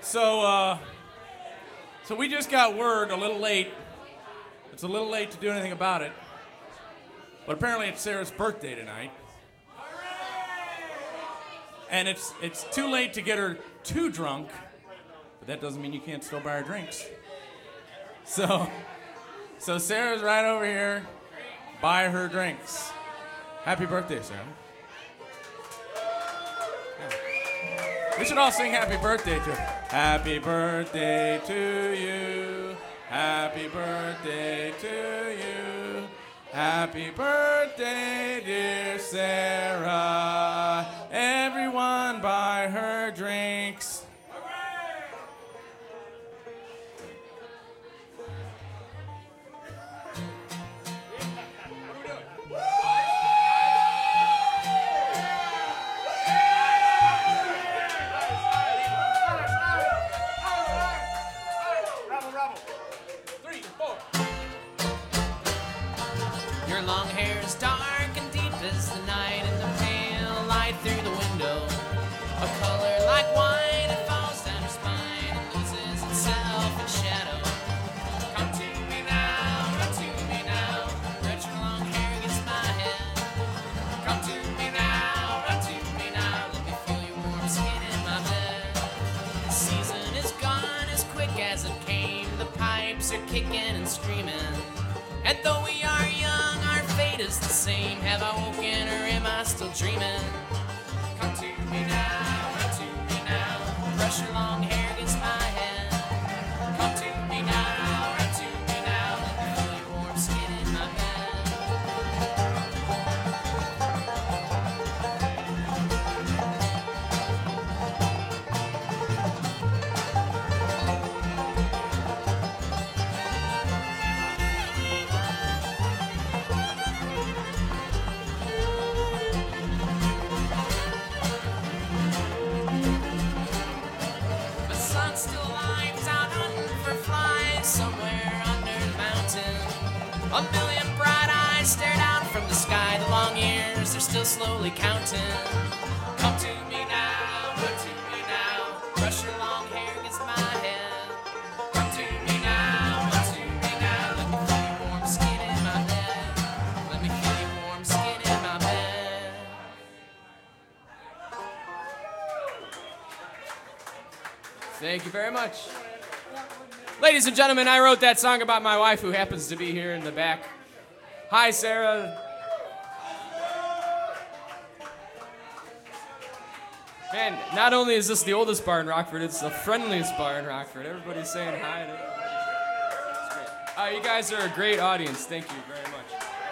So we just got word a little late. It's a little late to do anything about it. But apparently it's Sarah's birthday tonight. And it's too late to get her too drunk, but that doesn't mean you can't still buy her drinks. So Sarah's right over here. Buy her drinks. Happy birthday, Sarah. Yeah. We should all sing happy birthday to her. Happy birthday to you. Happy birthday to you. Happy birthday, dear Sarah. Everyone buy her drinks. Your long hair is dark and deep as the night, and the pale light through the window, a color like wine, it falls down your spine and loses itself in shadow. Come to me now, run to me now, let your long hair against my head. Come to me now, run to me now, let me feel your warm skin in my bed. The season is gone as quick as it came, the pipes are kicking and screaming, and though we are young, our fate is the same. Have I woken or am I still dreaming? Come to me now, run to me now, brush your long hair against my head. Come to me now, run to me now, let me feel your warm skin in my bed. The sun still lights out hunting for flies somewhere under the mountain. A million bright eyes stare down from the sky. The long years are still slowly counting. Come to me now, run to me now, brush your long hair against my head. Come to me now, run to me now, let me feel your warm skin in my bed. Let me feel your warm skin in my bed. Thank you very much. Ladies and gentlemen, I wrote that song about my wife, who happens to be here in the back. Hi, Sarah. Man, not only is this the oldest bar in Rockford, it's the friendliest bar in Rockford. Everybody's saying hi. It's great. You guys are a great audience. Thank you very much.